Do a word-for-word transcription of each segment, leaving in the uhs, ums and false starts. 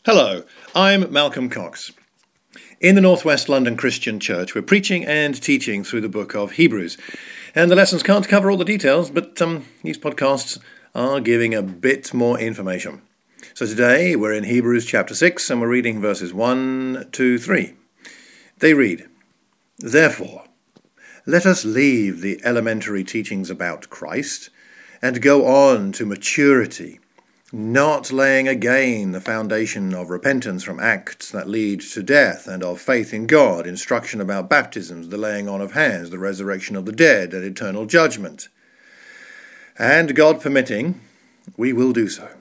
Hello, I'm Malcolm Cox. In the Northwest London Christian Church, we're preaching and teaching through the book of Hebrews. And the lessons can't cover all the details, but um, these podcasts are giving a bit more information. So today we're in Hebrews chapter six and we're reading verses one to three. They read, "Therefore, let us leave the elementary teachings about Christ and go on to maturity, not laying again the foundation of repentance from acts that lead to death, and of faith in God, instruction about baptisms, the laying on of hands, the resurrection of the dead, and eternal judgment. And God permitting, we will do so."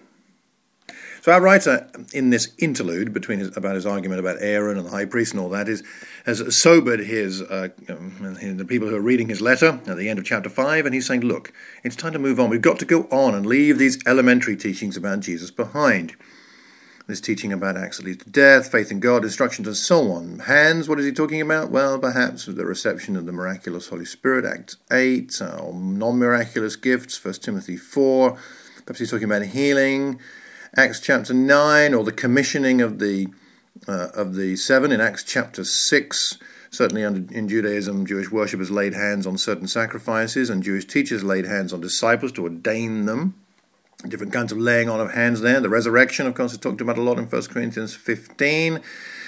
So our writer, in this interlude between his, about his argument about Aaron and the high priest and all that, is has sobered his uh, um, the people who are reading his letter at the end of chapter five, and he's saying, look, it's time to move on. We've got to go on and leave these elementary teachings about Jesus behind. This teaching about acts that lead to death, faith in God, instructions, and so on. Hands, what is he talking about? Well, perhaps the reception of the miraculous Holy Spirit, Acts eight, or non-miraculous gifts, First Timothy four. Perhaps he's talking about healing, Acts chapter nine, or the commissioning of the uh, of the seven in Acts chapter six. Certainly under, in Judaism, Jewish worshippers laid hands on certain sacrifices, and Jewish teachers laid hands on disciples to ordain them. Different kinds of laying on of hands there. The resurrection, of course, is talked about a lot in First Corinthians fifteen.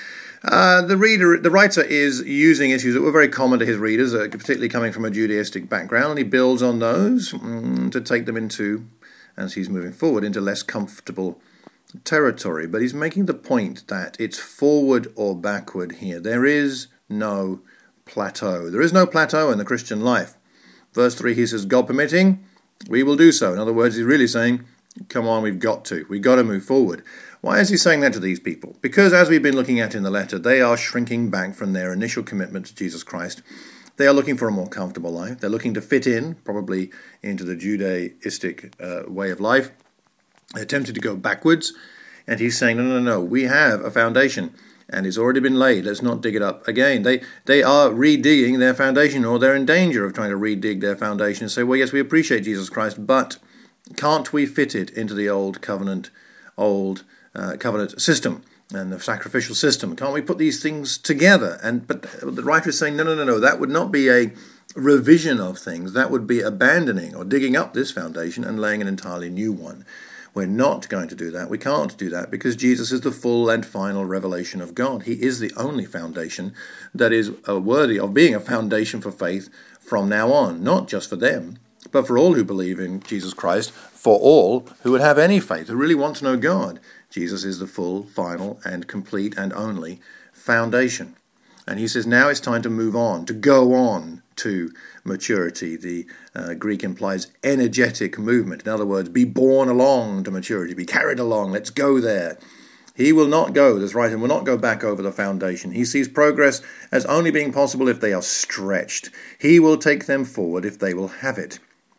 Uh, the reader, the writer is using issues that were very common to his readers, uh, particularly coming from a Judaistic background, and he builds on those um, to take them into, as he's moving forward, into less comfortable territory. But he's making the point that it's forward or backward here. There is no plateau. There is no plateau in the Christian life. Verse three, he says, God permitting, we will do so. In other words, he's really saying, come on, we've got to. We've got to move forward. Why is he saying that to these people? Because as we've been looking at in the letter, they are shrinking back from their initial commitment to Jesus Christ. They are looking for a more comfortable life. They're looking to fit in, probably into the Judaistic uh, way of life. They're tempted to go backwards. And he's saying, no, no, no, we have a foundation, and it's already been laid. Let's not dig it up again. They they are redigging their foundation, or they're in danger of trying to redig their foundation and say, well, yes, we appreciate Jesus Christ, but can't we fit it into the old covenant, old uh, covenant system and the sacrificial system? Can't we put these things together? And but the writer is saying, no, no, no, no, that would not be a revision of things. That would be abandoning or digging up this foundation and laying an entirely new one. We're not going to do that. We can't do that because Jesus is the full and final revelation of God. He is the only foundation that is uh, worthy of being a foundation for faith from now on, not just for them, but for all who believe in Jesus Christ, for all who would have any faith, who really want to know God. Jesus is the full, final, and complete and only foundation. And he says now it's time to move on, to go on to maturity. The uh, Greek implies energetic movement. In other words, be borne along to maturity, be carried along. Let's go there. He will not go, this writer will not go back over the foundation. He sees progress as only being possible if they are stretched. He will take them forward if they will have it.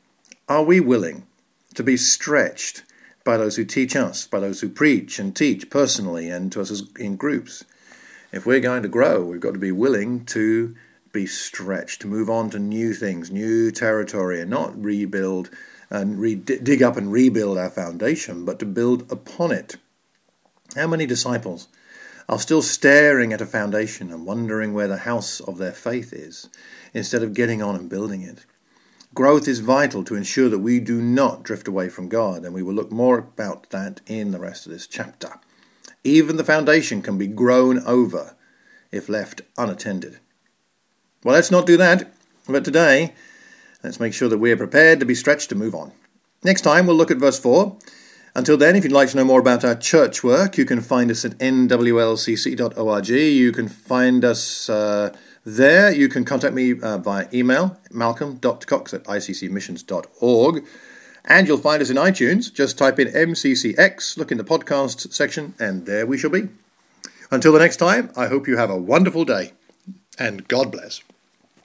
Are we willing to be stretched by those who teach us, by those who preach and teach personally and to us as in groups? If we're going to grow, we've got to be willing to be stretched, to move on to new things, new territory, and not rebuild and re- dig up and rebuild our foundation, but to build upon it. How many disciples are still staring at a foundation and wondering where the house of their faith is, instead of getting on and building it? Growth is vital to ensure that we do not drift away from God, and we will look more about that in the rest of this chapter. Even the foundation can be grown over if left unattended. Well, let's not do that, but today, let's make sure that we are prepared to be stretched to move on. Next time, we'll look at verse four. Until then, if you'd like to know more about our church work, you can find us at n w l c c dot org. You can find us uh, there. You can contact me uh, via email, malcolm dot cox at i c c missions dot org. And you'll find us in iTunes. Just type in M C C X, look in the podcast section, and there we shall be. Until the next time, I hope you have a wonderful day, and God bless.